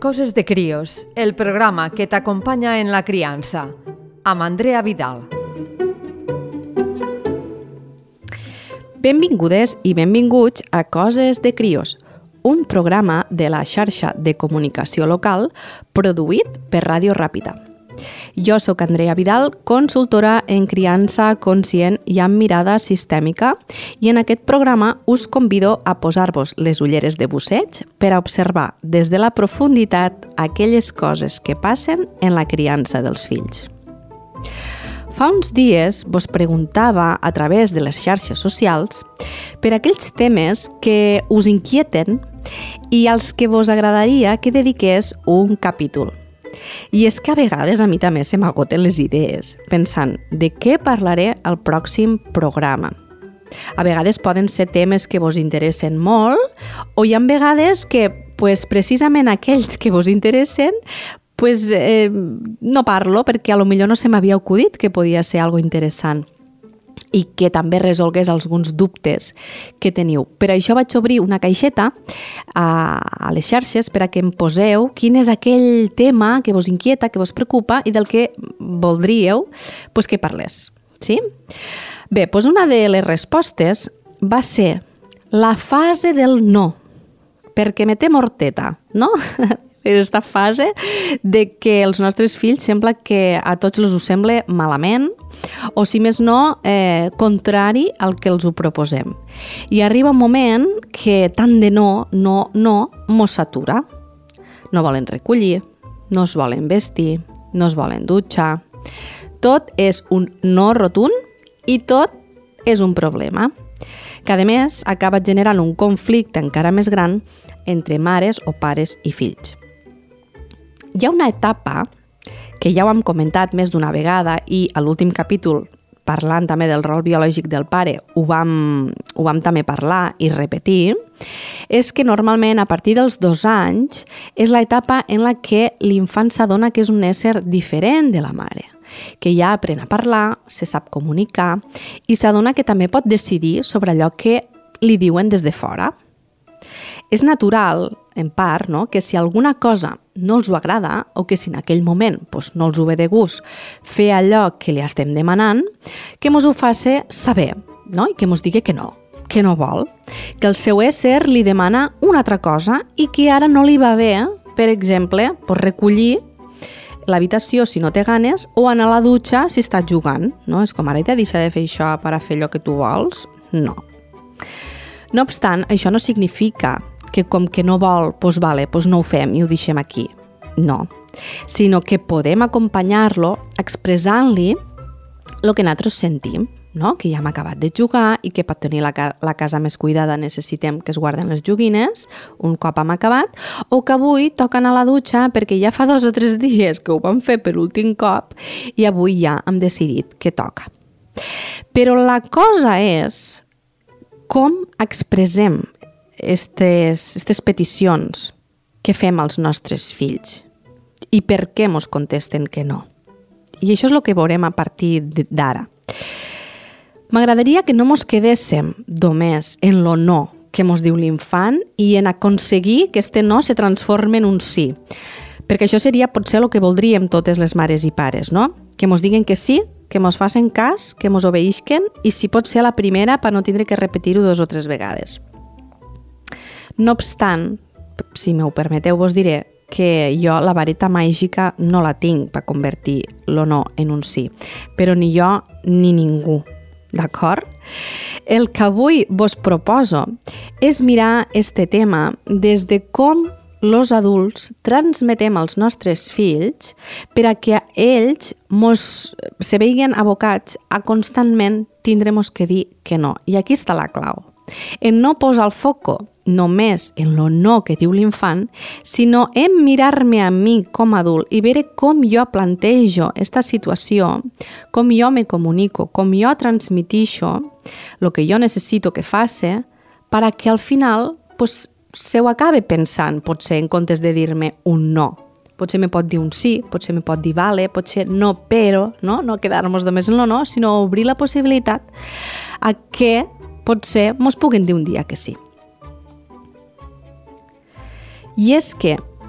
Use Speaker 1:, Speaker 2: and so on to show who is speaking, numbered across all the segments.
Speaker 1: Coses de Críos, el programa que t'acompanya en la criança, amb Andrea Vidal.
Speaker 2: Benvingudes i benvinguts a Coses de Críos, un programa de la xarxa de comunicació local produït per Ràdio Ràpita. Jo sóc Andrea Vidal, consultora en criança conscient i amb mirada sistèmica, i en aquest programa us convido a posar-vos les ulleres de busseig per a observar des de la profunditat aquelles coses que passen en la criança dels fills. Fa uns dies vos preguntava a través de les xarxes socials per aquells temes que us inquieten i als que vos agradaria que dediqués un capítol. I és que a vegades a mi també se m'agoten les idees, pensant de què parlaré al pròxim programa. A vegades poden ser temes que vos interessen molt, o hi ha vegades que precisament aquells que vos interessen no parlo perquè a lo millor no se m'havia acudit que podia ser algo interessant i que també resolgués alguns dubtes que teniu. Per això vaig obrir una caixeta a les xarxes per a que em poseu quin és aquell tema que vos inquieta, que vos preocupa i del que voldríeu que parlés. Sí? Bé, una de les respostes va ser la fase del no, perquè me té morteta, no? Aquesta fase de que els nostres fills sembla que a tots els ho sembla malament o, si més no, contrari al que els ho proposem. I arriba un moment que tant de no mos satura. No volen recollir, no es volen vestir, no es volen dutxar. Tot és un no rotund i tot és un problema, que a més acaba generant un conflicte encara més gran entre mares o pares i fills. Hi ha una etapa que ja ho hem comentat més d'una vegada i a l'últim capítol, parlant també del rol biològic del pare, ho vam també parlar i repetir, és que normalment a partir dels 2 anys és l'etapa en la que l'infant s'adona que és un ésser diferent de la mare, que ja aprèn a parlar, se sap comunicar i s'adona que també pot decidir sobre allò que li diuen des de fora. És natural, en part, que si alguna cosa no els ho agrada o que si en aquell moment no els ho ve de gust fer allò que li estem demanant, que mos ho faci saber, i que mos digui que no vol, que el seu ésser li demana una altra cosa i que ara no li va bé, per exemple, recollir l'habitació si no té ganes o anar a la dutxa si estàs jugant. No? És com ara t'ha deixat de fer això per a fer allò que tu vols? No. No obstant, això no significa que com que no vol, no ho fem i ho deixem aquí. No, sinó que podem acompanyar-lo expressant-li el que nosaltres sentim, que ja hem acabat de jugar i que per tenir la casa més cuidada necessitem que es guarden les joguines un cop hem acabat, o que avui toca anar a la dutxa perquè ja fa 2 o 3 dies que ho vam fer per últim cop i avui ja hem decidit que toca. Però la cosa és com expressem aquestes peticions que fem als nostres fills i per què mos contesten que no. I això és el que veurem a partir d'ara. M'agradaria que no mos quedéssim només en lo no que mos diu l'infant i en aconseguir que este no se transforme en un sí, perquè això seria potser el que voldríem totes les mares i pares, no? Que mos diguen que sí, que mos facin cas, que mos obeïsquen i si pot ser la primera per no tindre que repetir-ho 2 o 3 vegades. No obstant, si m'ho permeteu, vos diré que jo la vareta màgica no la tinc per convertir lo no en un sí, però ni jo ni ningú, d'acord? El que avui vos proposo és mirar este tema des de com els adults transmetem als nostres fills per a que ells se veien abocats a constantment tindrem que dir que no. I aquí està la clau. En no posar el foco només en lo no que diu l'infant, sinó en mirar-me a mi com a adult i veure com jo plantejo aquesta situació, com jo me comunico, com jo transmitixo el que jo necessito que faci per a que al final se ho acabe pensant, potser en comptes de dir-me un no. Potser me pot dir un sí, potser me pot dir vale, potser no, però, no quedar-nos només en lo no, sinó obrir la possibilitat a que potser mos puguen dir un dia que sí. I és que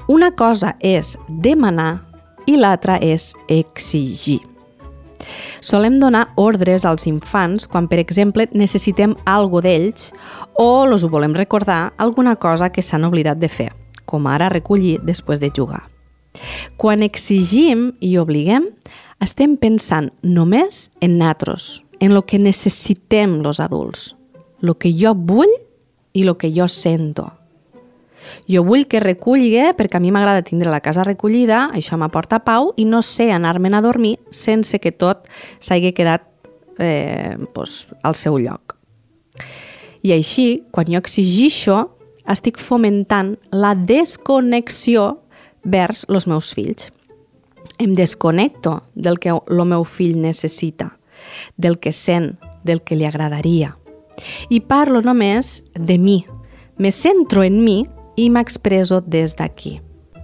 Speaker 2: Una cosa és demanar i l'altra és exigir. Solem donar ordres als infants quan, per exemple, necessitem algo d'ells o els ho volem recordar alguna cosa que s'han oblidat de fer, com ara recollir després de jugar. Quan exigim i obliguem, estem pensant només en nosaltres, en el que necessitem els adults, el que jo vull i el que jo sento. Jo vull que reculli perquè a mi m'agrada tindre la casa recollida, això m'aporta pau i no sé anar-me'n a dormir sense que tot s'hagi quedat al seu lloc. I així, quan jo exigixo, estic fomentant la desconnexió vers els meus fills. Em desconnecto del que el meu fill necessita, del que sent, del que li agradaria. I parlo només de mi, me centro en mi i m'expreso des d'aquí.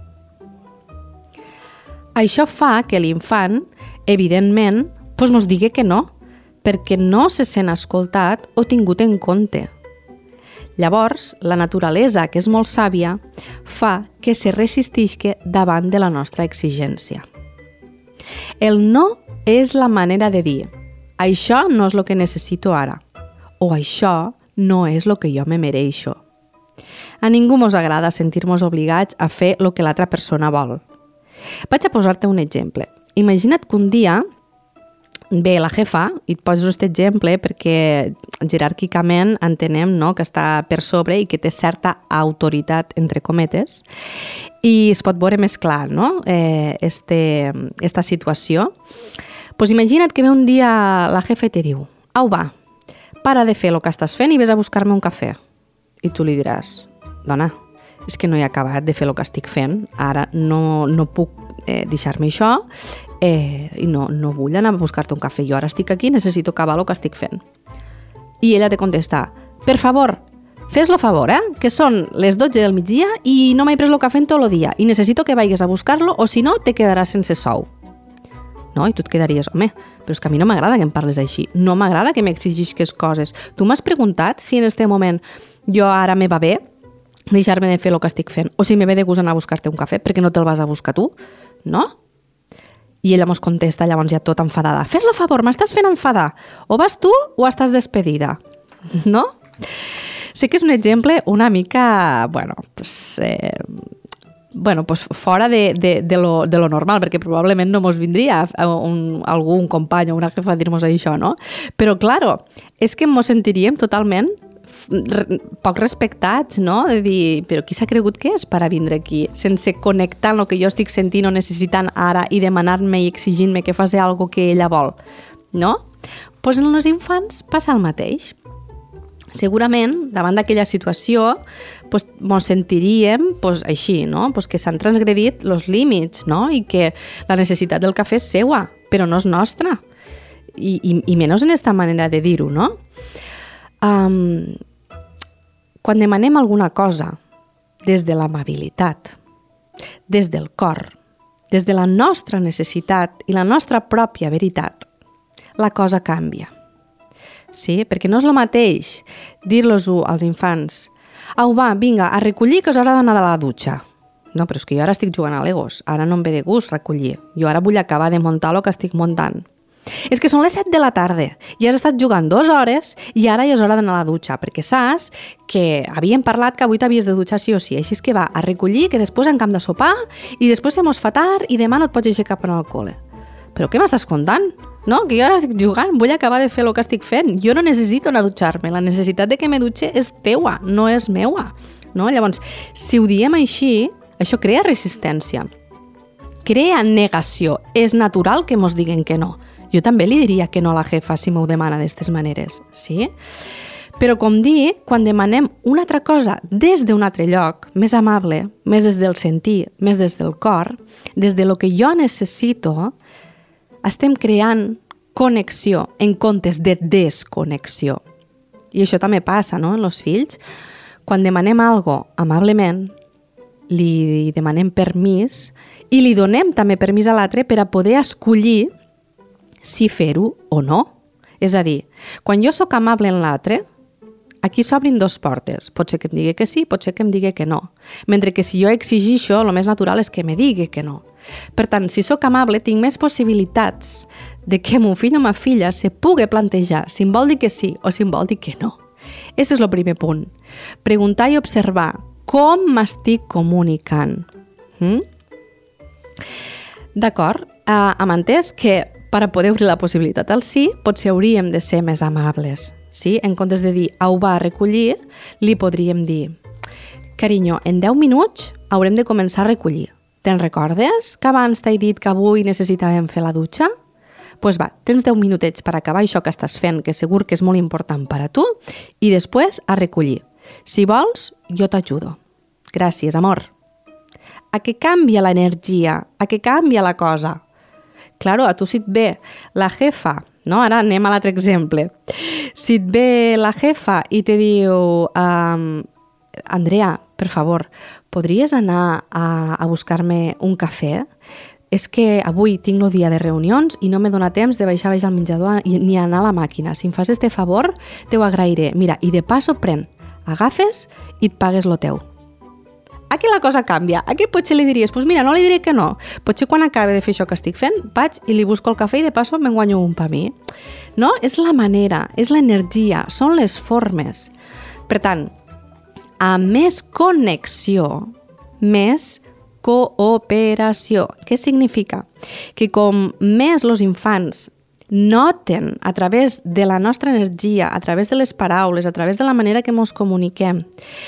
Speaker 2: Això fa que l'infant, evidentment, mos digui que no, perquè no se sent escoltat o tingut en compte. Llavors, la naturalesa, que és molt sàvia, fa que se resistisca davant de la nostra exigència. El no és la manera de dir això no és el que necessito ara o això no és el que jo me mereixo. A ningú mos agrada sentir-nos obligats a fer el que l'altra persona vol. Vaig a posar-te un exemple. Imagina't que un dia ve la jefa, i et poso aquest exemple perquè jeràrquicament entenem, no, que està per sobre i que té certa autoritat, entre cometes, i es pot veure més clar, no? Esta situació. Pues imagina't que ve un dia la jefa i te diu: au va, para de fer el que estàs fent i vés a buscar-me un cafè. I tu li diràs: dona, és que no he acabat de fer el que estic fent, ara no puc deixar-me això i no vull anar a buscar-te un cafè, jo ara estic aquí, necessito acabar el que estic fent. I ella te contesta: per favor, fes-lo favor, que són les 12 del migdia i no m'he pres el cafè en tot el dia i necessito que vagis a buscar-lo o si no te quedaràs sense sou. No? I tu et quedaries: home, però és que a mi no m'agrada que em parles així, no m'agrada que m'exigixis coses. Tu m'has preguntat si en este moment jo ara me va bé deixar-me de fer el que estic fent o si me ve de gust anar a buscar-te un cafè perquè no te'l vas a buscar tu, no? I ella mos contesta llavors ja tot enfadada: fes-lo favor, m'estàs fent enfadar, o vas tu o estàs despedida, no? Sé que és un exemple una mica, fora de lo normal, perquè probablement no mos vindria un company o una jefa a dir-nos això, no? Però, claro, és que mos sentiríem totalment poc respectats, no? De dir, però qui s'ha cregut que és per a vindre aquí sense connectar amb el que jo estic sentint o necessitant ara i demanar-me i exigint-me que faci alguna que ella vol, no? Doncs en els infants passa el mateix. Segurament, davant d'aquella situació, ens sentiríem així, no? Que s'han transgredit els límits, no? I que la necessitat del cafè és seua, però no és nostra. I menys en aquesta manera de dir-ho, no? Quan demanem alguna cosa des de l'amabilitat, des del cor, des de la nostra necessitat i la nostra pròpia veritat, la cosa canvia. Sí? Perquè no és el mateix dir-los-ho als infants: au va, vinga, a recollir que és hora d'anar a la dutxa. No, però és que jo ara estic jugant a Legos, ara no em ve de gust recollir, jo ara vull acabar de muntar el que estic muntant. És que són les 7 de la tarda i has estat jugant 2 hores i ara ja és hora d'anar a la dutxa, perquè saps que havíem parlat que avui t'havies de dutxar sí o sí, així és que va, a recollir, que després en camp de sopar i després se mos fa tard i demà no et pots aixecar per anar al col·le. Però què m'estàs contant? No? Que jo ara estic jugant, vull acabar de fer el que estic fent. Jo no necessito anar a dutxar-me, la necessitat de que me dutxe és teua, no és meua. No? Llavors, si ho diem així, això crea resistència, crea negació. És natural que mos diguen que no. Jo també li diria que no a la jefa si m'ho demana d'aquestes maneres, sí? Però, com dic, quan demanem una altra cosa des d'un altre lloc, més amable, més des del sentir, més des del cor, des de lo que jo necessito, estem creant connexió en comptes de desconnexió. I això també passa, no?, en els fills. Quan demanem algo amablement, li demanem permís i li donem també permís a l'altre per a poder escollir si fer-ho o no. És a dir, quan jo sóc amable en l'altre, aquí s'obrin dos portes. Pot ser que em digui que sí, pot ser que em digui que no. Mentre que si jo exigixo, el més natural és que me digui que no. Per tant, si sóc amable, tinc més possibilitats de que mon fill o ma filla se pugui plantejar si em vol dir que sí o si em vol dir que no. Este és el primer punt. Preguntar i observar com m'estic comunicant. D'acord? Hem entès que per a poder obrir la possibilitat al sí, potser hauríem de ser més amables. Sí? En comptes de dir au va a recollir, li podríem dir carinyo, en 10 minuts haurem de començar a recollir. Te'n recordes que abans t'he dit que avui necessitàvem fer la dutxa? Doncs va, tens 10 minutets per acabar això que estàs fent, que segur que és molt important per a tu, i després a recollir. Si vols, jo t'ajudo. Gràcies, amor. A què canvia l'energia? A què canvia la cosa? Claro, a tu si et ve la jefa, no? Ara anem a l'altre exemple. Si et ve la jefa i te diu Andrea, per favor, podries anar a buscar-me un cafè? És que avui tinc el dia de reunions i no me dona temps de baixar al menjador ni anar a la màquina. Si em fas este favor, te ho agrairé. Mira, i de passo agafes i et pagues lo teu. Aquí la cosa canvia. Aquí potser li diries, doncs mira, no li diré que no. Potser quan acabe de fer això que estic fent, vaig i li busco el cafè i de passo me'n guanyo un per mi. No? És la manera, és l'energia, són les formes. Per tant, a més connexió, més cooperació. Què significa? Que com més els infants noten a través de la nostra energia, a través de les paraules, a través de la manera que ens comuniquem,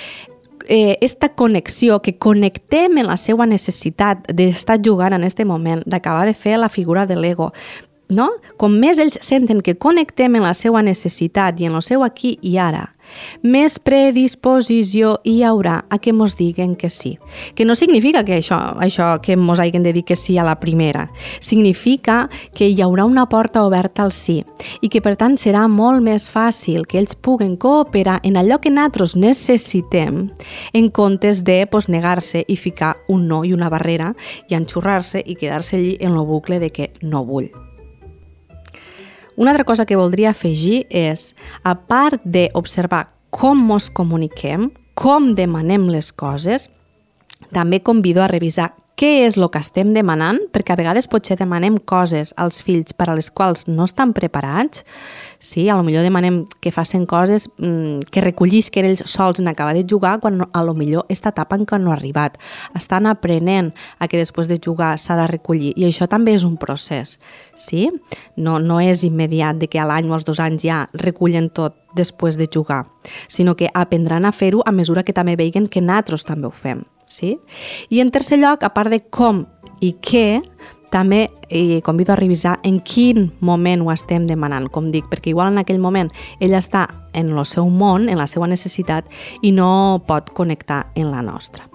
Speaker 2: esta connexió, que connectem en la seva necessitat d'estar jugant en aquest moment, d'acabar de fer la figura de l'ego, no? Com més ells senten que connectem en la seva necessitat i en el seu aquí i ara, més predisposició hi haurà a que mos diguen que sí. Que no significa que això que mos hagin de dir que sí a la primera. Significa que hi haurà una porta oberta al sí i que per tant serà molt més fàcil que ells puguen cooperar en allò que nosaltres necessitem en comptes de negar-se i ficar un no i una barrera i enxurrar-se i quedar-se allí en el bucle de que no vull. Una altra cosa que voldria afegir és, a part d'observar com ens comuniquem, com demanem les coses, també convido a revisar què és el que estem demanant, perquè a vegades potser demanem coses als fills per a les quals no estan preparats. Sí, a lo millor demanem que facin coses que recollisquen ells sols en acabar de jugar, quan a lo millor aquesta etapa encara no ha arribat. Estan aprenent a que després de jugar s'ha de recollir, i això també és un procés. Sí? No és immediat de que a l'any o als 2 anys ja recullen tot després de jugar, sinó que aprendran a fer-ho a mesura que també veuen que nosaltres també ho fem. Sí? I en tercer lloc, a part de com i què, també convido a revisar en quin moment ho estem demanant, com dic, perquè igual en aquell moment ell està en el seu món, en la seva necessitat, i no pot connectar en la nostra.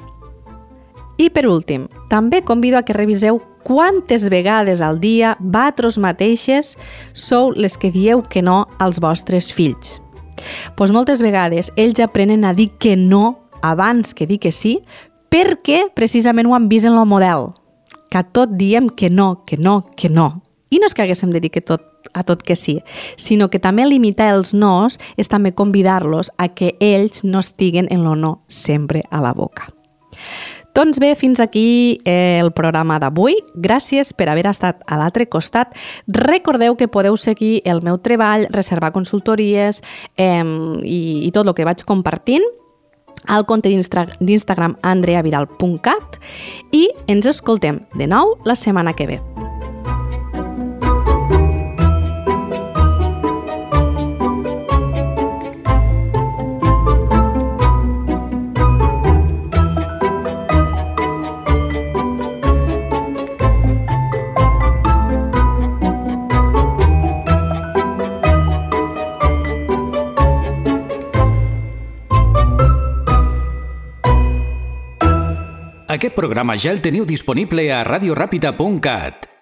Speaker 2: I per últim, també convido a que reviseu quantes vegades al dia vosaltres mateixes sou les que dieu que no als vostres fills. Doncs moltes vegades ells aprenen a dir que no abans que dir que sí, perquè precisament ho han vist en el model, que a tot diem que no, que no, que no. I no és que haguéssim de dir a tot que sí, sinó que també limitar els nos és també convidar-los a que ells no estiguen en el no sempre a la boca. Doncs bé, fins aquí el programa d'avui. Gràcies per haver estat a l'altre costat. Recordeu que podeu seguir el meu treball, reservar consultories i tot el que vaig compartint al compte d'Instagram andreavidal.cat i ens escoltem de nou la setmana que ve.
Speaker 3: Aquest programa ja el teniu disponible a radioràpida.cat.